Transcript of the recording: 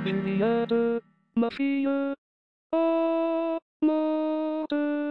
ビリヤード、マフィア、あー、もー